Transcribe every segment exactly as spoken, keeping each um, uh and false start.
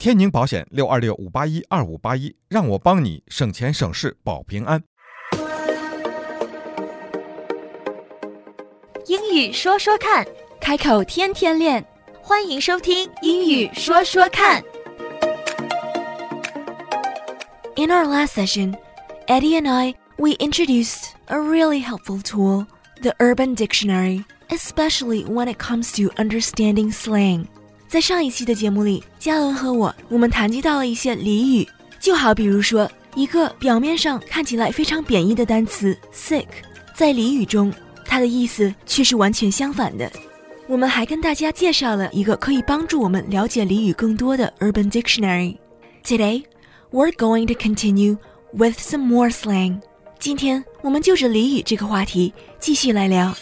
天宁保险六二六五八一二五八一，让我帮你省钱省事保平安。 英语说说看， 开口天天练， 欢迎收听英语说说看。 In our last session, Eddie and I, we introduced a really helpful tool, the Urban Dictionary, especially when it comes to understanding slang. 在上一期的节目里，嘉恩和我，我们谈及到了一些俚语，就好比如说，一个表面上看起来非常贬义的单词 sick， 在俚语中，它的意思却是完全相反的。我们还跟大家介绍了一个可以帮助我们了解俚语更多的 Urban Dictionary. Today, we're going to continue with some more slang. 今天我们就着俚语这个话题继续来聊。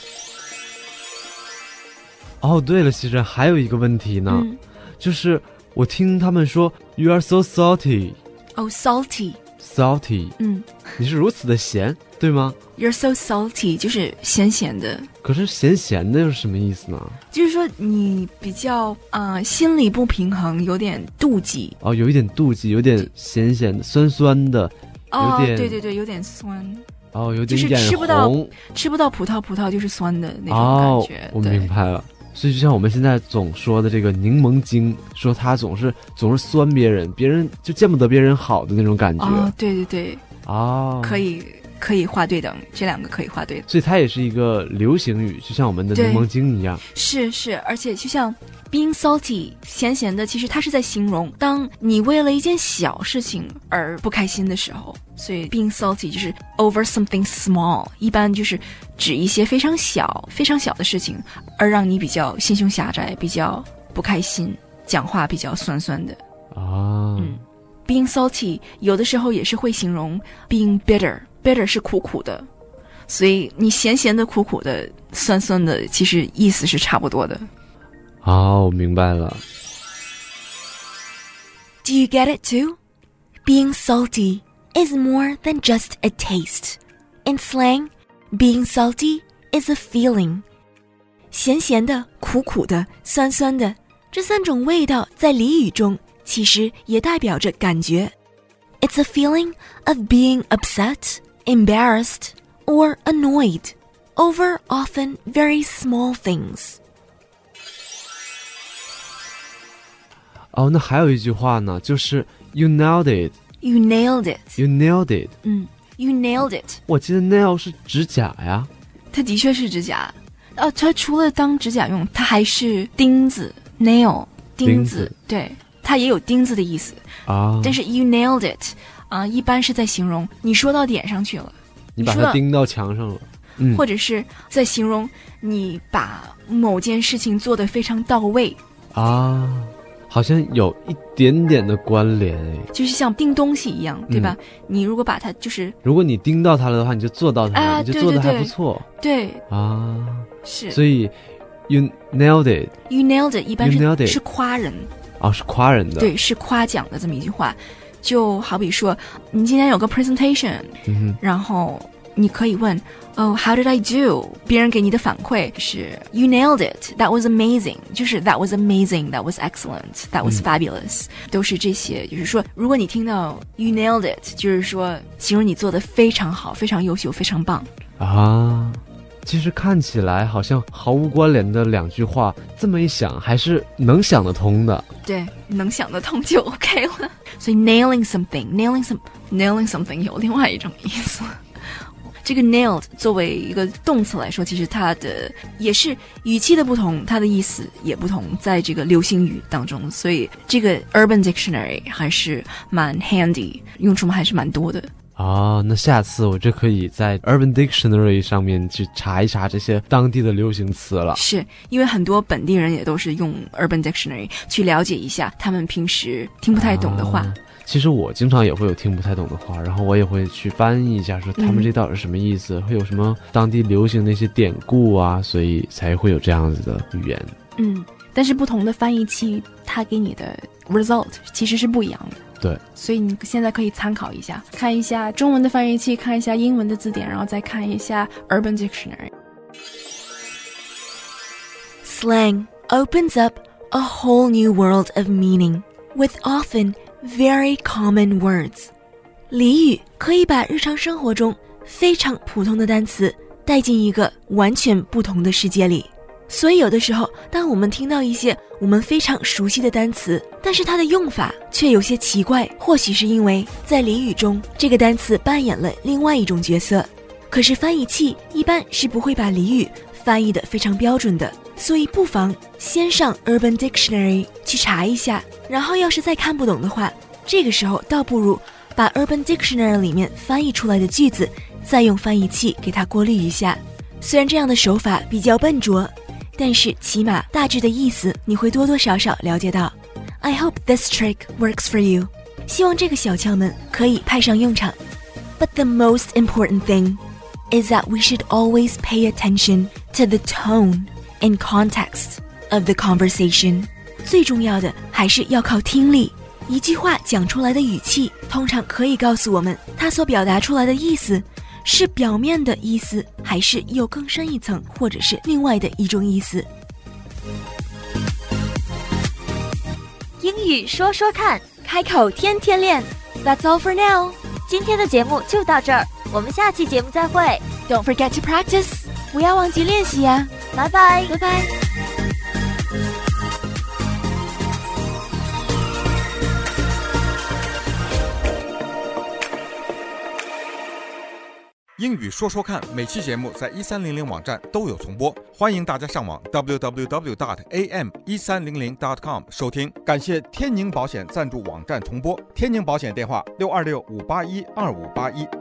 哦，对了，其实还有一个问题呢，嗯、就是我听他们说 You are so salty. Oh, salty. Salty. 嗯， 你是如此的咸，对吗？ You're so salty 就是咸咸的。 可是咸咸的又是什么意思呢？ 就是说你比较呃心理不平衡，有点妒忌。 哦，有一点妒忌，有点咸咸的，酸酸的。 哦， 有点对对对，有点酸。 哦，有点眼红。 就是吃不到吃不到葡萄，葡萄就是酸的那种感觉。 哦，我明白了。所以就像我们现在总说的这个柠檬精，说他总是总是酸别人，别人就见不得别人好的那种感觉。 哦，对对对。 哦， 可以可以画对等，这两个可以画对等。 所以它也是一个流行语，就像我们的柠檬精一样。 是是，而且就像 being salty 咸咸的，其实它是在形容当你为了一件小事情而不开心的时候。所以 being salty 就是 over something small， 一般就是指一些非常小非常小的事情而让你比较心胸狭窄，比较不开心，讲话比较酸酸的。 啊， 嗯，being salty 有的时候也是会形容 being bitter， bitter 是苦苦的，所以你咸咸的苦苦的酸酸的其实意思是差不多的。 哦，我明白了。 Do you get it too? Being salty is more than just a taste. In slang, being salty is a feeling. 咸咸的苦苦的酸酸的这三种味道在俚语中其实也代表着感觉。 It's a feeling of being upset, embarrassed, or annoyed over often very small things. 哦，那还有一句话呢，就是 You nailed it. You nailed it. You nailed it. 嗯 You nailed it. 我记得 nail 是指甲呀。 它的确是指甲。哦，它除了当指甲用，它还是钉子 nail 钉子, 钉子对，它也有钉子的意思啊。 但是 you nailed it 啊、呃，一般是在形容你说到点上去了， 你把它钉到墙上了，嗯， 或者是在形容你把某件事情做得非常到位啊。好像有一点点的关联诶， 就是像钉东西一样，对吧？嗯、你如果把它就是， 如果你钉到它了的话，你就做到它了， 啊、 你就做得还不错。 对啊， 是。 所以 you nailed it. You nailed it 一般是是夸人， 哦，是夸人的， 对，是夸奖的这么一句话。就好比说，你今天有个 presentation，、 嗯、 然后你可以问。Oh, how did I do? 别人给你的反馈是 You nailed it. That was amazing. 就是 That was amazing. That was excellent. That was fabulous. 嗯、都是这些。就是说，如果你听到 You nailed it， 就是说形容你做得非常好，非常优秀，非常棒啊。其实看起来好像毫无关联的两句话，这么一想还是能想得通的。 对，能想得通就 OK 了。所以 nailing something, nailing some, nailing something 有另外一种意思。这个 nailed 作为一个动词来说，其实它的也是语气的不同，它的意思也不同，在这个流行语当中，所以这个 Urban Dictionary 还是蛮 handy， 用处还是蛮多的。 啊，那下次我就可以在 Urban Dictionary 上面去查一查这些当地的流行词了。 是因为很多本地人也都是用 Urban Dictionary 去了解一下他们平时听不太懂的话。啊， 其实我经常也会有听不太懂的话，然后我也会去翻译一下，说他们这到底是什么意思，嗯、会有什么当地流行的一些典故啊，所以才会有这样子的语言。 嗯，但是不同的翻译器，它给你的 result 其实是不一样的。 对， 所以你现在可以参考一下，看一下中文的翻译器，看一下英文的字典，然后再看一下 Urban Dictionary。 Slang opens up a whole new world of meaning. with often very common words. 俚语可以把日常生活中非常普通的单词带进一个完全不同的世界里。所以有的时候，当我们听到一些我们非常熟悉的单词，但是它的用法却有些奇怪，或许是因为在俚语中，这个单词扮演了另外一种角色。可是翻译器一般是不会把俚语翻译得非常标准的，所以不妨先上 Urban Dictionary 去查一下，然后要是再看不懂的话，这个时候倒不如把 Urban Dictionary 里面翻译出来的句子，再用翻译器给它过滤一下。虽然这样的手法比较笨拙，但是起码大致的意思你会多多少少了解到。I hope this trick works for you. 希望这个小窍门可以派上用场。But the most important thing is that we should always pay attention to the tone and context of the conversation. 最重要的还是要靠听力。一句话讲出来的语气，通常可以告诉我们它所表达出来的意思是表面的意思，还是有更深一层，或者是另外的一种意思。 英语说说看， 开口天天练。That's all for now. 今天的节目就到这儿，我们下期节目再会。 Don't forget to practice. 不要忘记练习呀。 拜拜， 拜拜。 英语说说看，每期节目在一三零零网站都有重播，欢迎大家上网 double-u double-u double-u dot a m 一三零零 dot com 收听。感谢天宁保险赞助网站重播，天宁保险电话六二六五八一二五八一。